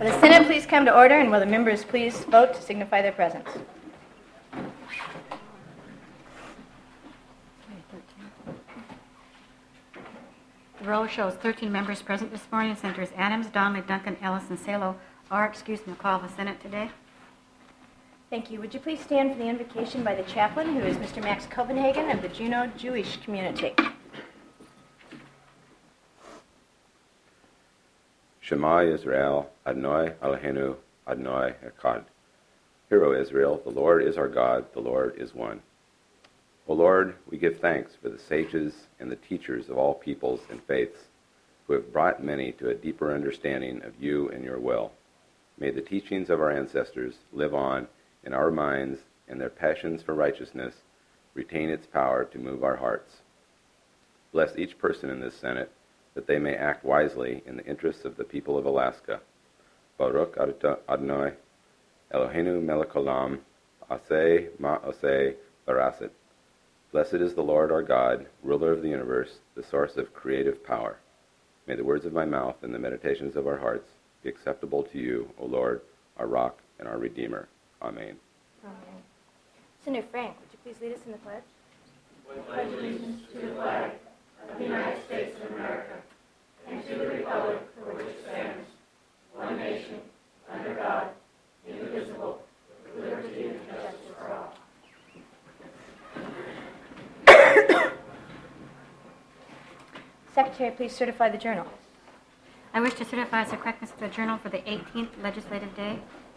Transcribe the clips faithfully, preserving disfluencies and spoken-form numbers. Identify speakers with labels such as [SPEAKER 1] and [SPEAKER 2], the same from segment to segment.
[SPEAKER 1] Will the Senate please come to order, and will the members please vote to signify their presence?
[SPEAKER 2] The roll shows thirteen members present this morning. Senators Adams, Donnelly, Duncan, Ellis, and Salo are excused from the call of the Senate today.
[SPEAKER 1] Thank you. Would you please stand for the invocation by the chaplain, who is Mister Max Copenhagen of the Juneau Jewish community.
[SPEAKER 3] Shema Yisrael, Adonai Eloheinu, Adonai Echad. Hear, O Israel, the Lord is our God, the Lord is one. O Lord, we give thanks for the sages and the teachers of all peoples and faiths, who have brought many to a deeper understanding of you and your will. May the teachings of our ancestors live on in our minds, and their passions for righteousness retain its power to move our hearts. Bless each person in this Senate, that they may act wisely in the interests of the people of Alaska. Baruch Adonai, Eloheinu melech haolam, aseh ma aseh barasit. Blessed is the Lord our God, ruler of the universe, the source of creative power. May the words of my mouth and the meditations of our hearts be acceptable to you, O Lord, our rock and our Redeemer. Amen.
[SPEAKER 1] Amen. Senator Frank, would you please lead us in the pledge?
[SPEAKER 4] I pledge allegiance to the flag of the United States of America and to the republic for which it stands, one nation, under God, indivisible, with liberty and justice for all.
[SPEAKER 1] Secretary, please certify the journal.
[SPEAKER 2] I wish to certify the correctness of the journal for the eighteenth legislative day.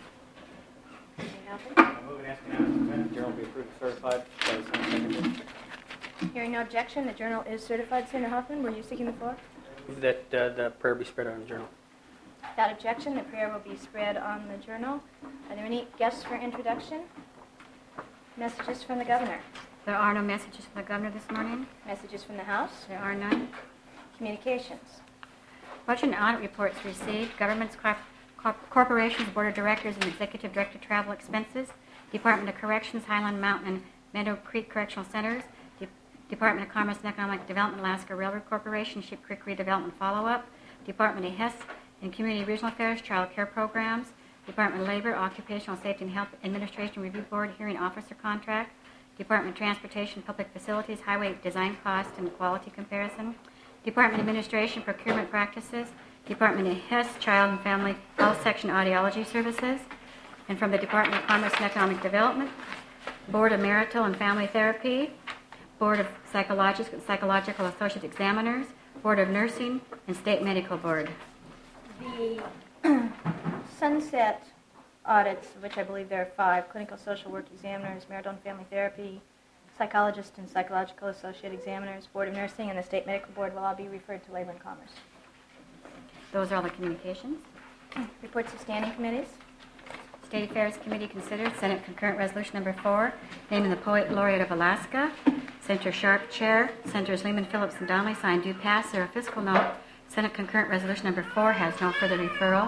[SPEAKER 5] I move and ask unanimous consent. The journal be approved and certified by the Senate Secretary.
[SPEAKER 1] Hearing no objection, the journal is certified. Senator Hoffman, were you seeking the floor?
[SPEAKER 5] Move that uh, the prayer be spread on the journal.
[SPEAKER 1] Without objection, the prayer will be spread on the journal. Are there any guests for introduction? Messages from the governor?
[SPEAKER 2] There are no messages from the governor this morning.
[SPEAKER 1] Messages from the House?
[SPEAKER 2] There are none.
[SPEAKER 1] Communications?
[SPEAKER 2] Budget and audit reports received. Government's corp- corp- corporations, board of directors, and executive director travel expenses. Department of Corrections, Highland Mountain and Meadow Creek Correctional Centers. De- Department of Commerce and Economic Development, Alaska Railroad Corporation, Ship Creek Redevelopment Follow-Up. Department of Health and Community Regional Affairs, Child Care Programs. Department of Labor, Occupational Safety and Health Administration Review Board, Hearing Officer Contract. Department of Transportation, Public Facilities, Highway Design Cost and Quality Comparison. Department of Administration, Procurement Practices. Department of Health, Child and Family Health Section Audiology Services. And from the Department of Commerce and Economic Development, Board of Marital and Family Therapy, Board of Psychological, Psychological Associate Examiners, Board of Nursing, and State Medical Board.
[SPEAKER 1] The Sunset audits, of which I believe there are five, clinical social work examiners, marital and family therapy, psychologist and psychological associate examiners, Board of Nursing, and the State Medical Board will all be referred to Labor and Commerce.
[SPEAKER 2] Those are all the communications.
[SPEAKER 1] Reports of standing committees.
[SPEAKER 2] State Affairs Committee considered Senate Concurrent Resolution Number four, naming the Poet Laureate of Alaska. Senator Sharp, Chair. Senators Lehman, Phillips, and Donnelly signed do pass. There a fiscal note. Senate Concurrent Resolution Number four has no further referral.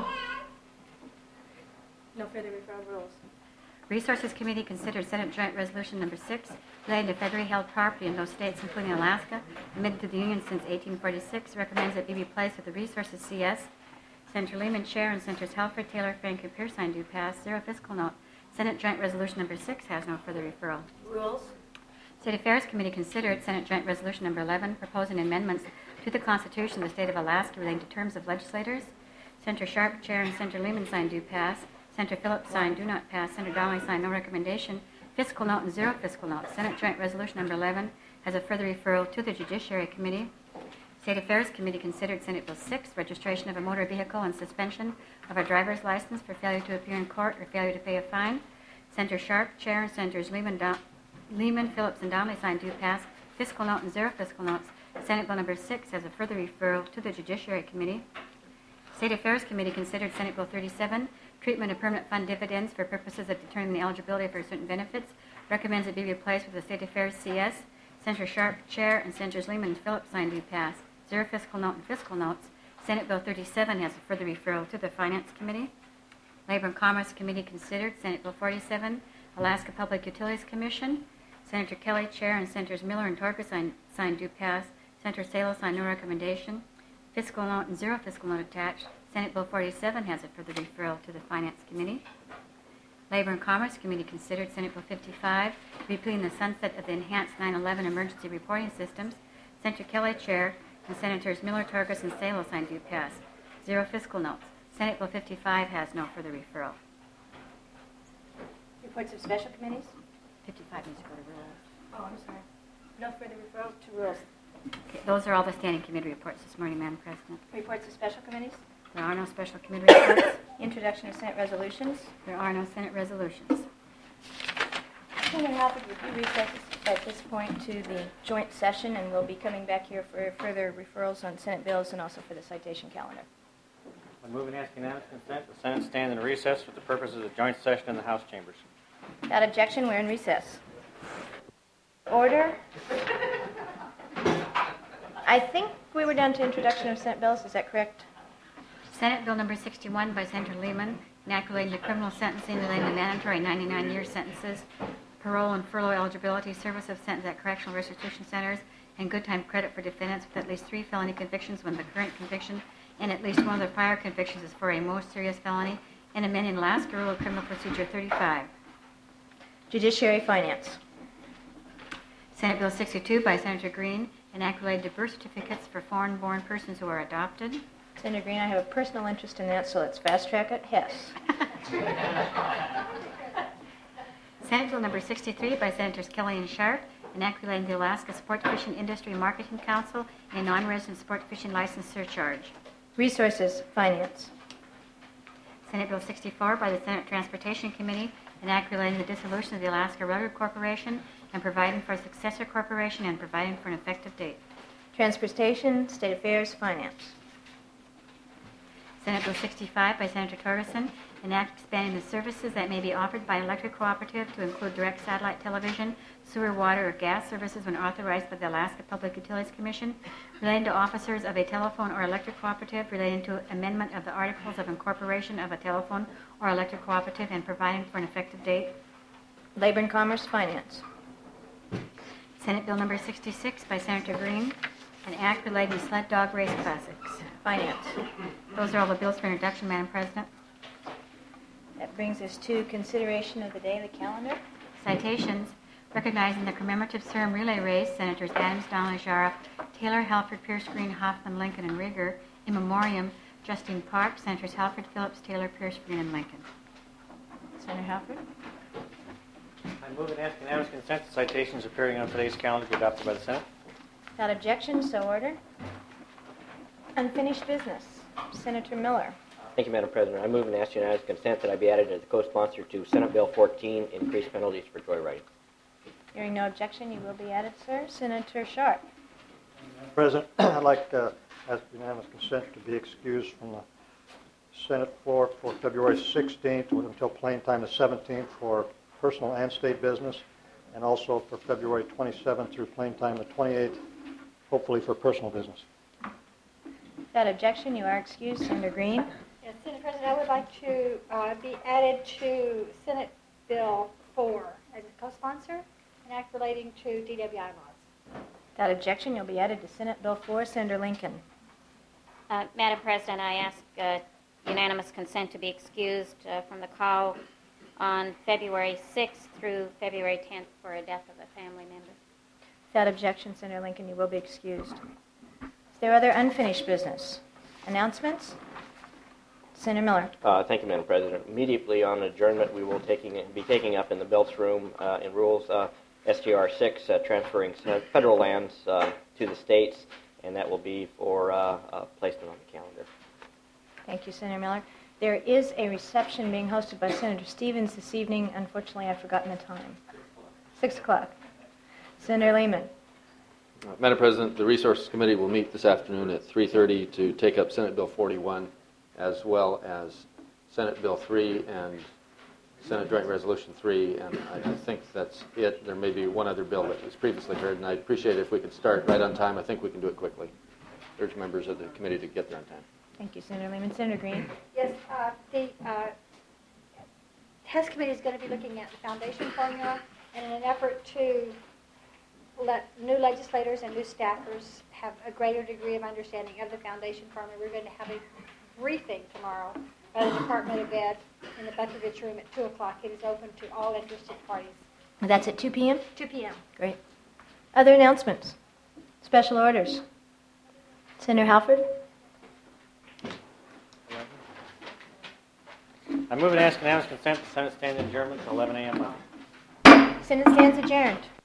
[SPEAKER 1] No further referral rules.
[SPEAKER 2] Resources Committee considered Senate Joint Resolution Number six, relating to federally held property in those states, including Alaska, admitted to the Union since eighteen forty-six, recommends it be replaced with the Resources C S. Senator Lehman, Chair, and Senators Halford, Taylor, Frank, and Pierce signed do pass. Zero fiscal note. Senate Joint Resolution Number six has no further referral.
[SPEAKER 1] Rules.
[SPEAKER 2] State Affairs Committee considered Senate Joint Resolution Number eleven, proposing amendments to the Constitution of the State of Alaska relating to terms of legislators. Senator Sharp, Chair, and Senator Lehman signed do pass. Senator Phillips signed do not pass. Senator Donnelly signed no recommendation. Fiscal note and zero fiscal note. Senate Joint Resolution Number eleven has a further referral to the Judiciary Committee. State Affairs Committee considered Senate Bill six, registration of a motor vehicle and suspension of a driver's license for failure to appear in court or failure to pay a fine. Senator Sharp, Chair, and Senators Lehman, Don- Lehman Phillips, and Donnelly signed do pass. Fiscal note and zero fiscal notes. Senate Bill Number six has a further referral to the Judiciary Committee. State Affairs Committee considered Senate Bill thirty-seven, treatment of permanent fund dividends for purposes of determining the eligibility for certain benefits. Recommends it be replaced with the State Affairs C S. Senator Sharp, Chair, and Senators Lehman and Phillips signed do pass. Zero fiscal note and fiscal notes. Senate Bill thirty-seven has a further referral to the Finance Committee. Labor and Commerce Committee considered Senate Bill forty-seven, Alaska Public Utilities Commission. Senator Kelly, Chair, and Senators Miller and Torka signed, signed do pass. Senator Salo signed no recommendation. Fiscal note and zero fiscal note attached. Senate Bill forty-seven has it for the referral to the Finance Committee. Labor and Commerce Committee considered Senate Bill fifty-five, repealing the sunset of the enhanced nine eleven emergency reporting systems. Senator Kelly, Chair, and Senators Miller, Torres, and Salo signed do pass. Zero fiscal notes. Senate Bill fifty-five has no further referral.
[SPEAKER 1] Reports of special committees?
[SPEAKER 2] fifty-five needs to go to rules.
[SPEAKER 1] Oh, I'm sorry. No further referral to rules.
[SPEAKER 2] Okay, those are all the standing committee reports this morning, Madam President.
[SPEAKER 1] Reports of special committees?
[SPEAKER 2] There are no special committee reports.
[SPEAKER 1] Introduction of Senate resolutions.
[SPEAKER 2] There are no Senate resolutions.
[SPEAKER 1] Senator Halford, would you recess at this point to the joint session, and we'll be coming back here for further referrals on Senate bills and also for the citation calendar.
[SPEAKER 5] I move and ask unanimous consent. The Senate stand in recess for the purpose of the joint session in the House chambers.
[SPEAKER 1] Without objection, we're in recess. Order. I think we were down to introduction of Senate bills. Is that correct?
[SPEAKER 2] Senate Bill number sixty-one by Senator Lehman, enacting the criminal sentencing relating to mandatory ninety-nine year sentences, parole and furlough eligibility, service of sentence at correctional restitution centers, and good time credit for defendants with at least three felony convictions when the current conviction and at least one of the prior convictions is for a most serious felony, and amending Alaska Rule of Criminal Procedure thirty-five.
[SPEAKER 1] Judiciary Finance.
[SPEAKER 2] Senate Bill sixty-two by Senator Green, enact related to birth certificates for foreign-born persons who are adopted.
[SPEAKER 1] Senator Green, I have a personal interest in that, so let's fast track it. Hess.
[SPEAKER 2] Senate Bill number sixty-three by Senators Kelly and Sharp, enact relating to the Alaska Sport Fishing Industry Marketing Council and non-resident sport fishing license surcharge.
[SPEAKER 1] Resources Finance.
[SPEAKER 2] Senate Bill sixty-four by the Senate Transportation Committee, enact relating to the dissolution of the Alaska Railroad Corporation and providing for a successor corporation and providing for an effective date.
[SPEAKER 1] Transportation, State Affairs, Finance.
[SPEAKER 2] Senate Bill sixty-five by Senator Torgerson, enact expanding the services that may be offered by an electric cooperative to include direct satellite television, sewer, water, or gas services when authorized by the Alaska Public Utilities Commission, relating to officers of a telephone or electric cooperative, relating to amendment of the Articles of Incorporation of a telephone or electric cooperative, and providing for an effective date.
[SPEAKER 1] Labor and Commerce, Finance.
[SPEAKER 2] Senate Bill number sixty-six by Senator Green, an act relating to sled dog race classics.
[SPEAKER 1] Finance.
[SPEAKER 2] Those are all the bills for introduction, Madam President.
[SPEAKER 1] That brings us to consideration of the daily calendar.
[SPEAKER 2] Citations. Recognizing the commemorative Serum Relay Race, Senators Adams, Donnelly, Jara, Taylor, Halford, Pierce, Green, Hoffman, Lincoln, and Rieger. In memoriam, Justine Park, Senators Halford, Phillips, Taylor, Pierce, Green, and Lincoln.
[SPEAKER 1] Senator Halford.
[SPEAKER 5] I move and ask unanimous consent. The citations appearing on today's calendar be adopted by the Senate.
[SPEAKER 1] Without objection, so ordered. Unfinished business. Senator Miller.
[SPEAKER 6] Thank you, Madam President. I move and ask unanimous consent that I be added as a co-sponsor to Senate Bill fourteen, increased penalties for joyriding.
[SPEAKER 1] Hearing no objection, you will be added, sir. Senator Sharp.
[SPEAKER 7] Madam President, I'd like to ask unanimous consent to be excused from the Senate floor for February sixteenth until plain time the seventeenth for personal and state business, and also for February twenty-seventh through plain time the twenty-eighth, hopefully for personal business.
[SPEAKER 1] Without objection, you are excused. Senator Green.
[SPEAKER 8] Yes, Senate President, I would like to uh, be added to Senate Bill four as a co-sponsor, an act relating to D W I laws.
[SPEAKER 1] Without objection, you'll be added to Senate Bill four. Senator Lincoln.
[SPEAKER 9] Uh, Madam President, I ask uh, unanimous consent to be excused uh, from the call on February sixth through February tenth for a death of a family member.
[SPEAKER 1] Without objection, Senator Lincoln, you will be excused. Is there other unfinished business? Announcements? Senator Miller.
[SPEAKER 6] Uh, thank you, Madam President. Immediately on adjournment, we will taking, be taking up in the Belts Room uh, in Rules uh, S T R six, uh, transferring federal lands uh, to the states, and that will be for uh, uh, placement on the calendar.
[SPEAKER 1] Thank you, Senator Miller. There is a reception being hosted by Senator Stevens this evening. Unfortunately, I've forgotten the time. Six o'clock. Senator Lehman.
[SPEAKER 10] Uh, Madam President, the Resources Committee will meet this afternoon at three thirty to take up Senate Bill forty-one, as well as Senate Bill three and Senate Joint Resolution three, and I, I think that's it. There may be one other bill that was previously heard, and I'd appreciate it if we could start right on time. I think we can do it quickly. Urge members of the committee to get there on time.
[SPEAKER 1] Thank you, Senator Lehman. Senator Green.
[SPEAKER 8] Yes, uh, the uh, test committee is going to be looking at the foundation formula, and in an effort to let new legislators and new staffers have a greater degree of understanding of the foundation formula, we're going to have a briefing tomorrow by the Department of Ed in the Buckovich Room at two o'clock. It is open to all interested parties.
[SPEAKER 1] That's at two p.m.?
[SPEAKER 8] two p.m.
[SPEAKER 1] Great. Other announcements? Special orders? Senator Halford?
[SPEAKER 5] I move and ask unanimous consent the Senate stand adjournment to eleven a.m. Monday.
[SPEAKER 1] Senate stands adjourned.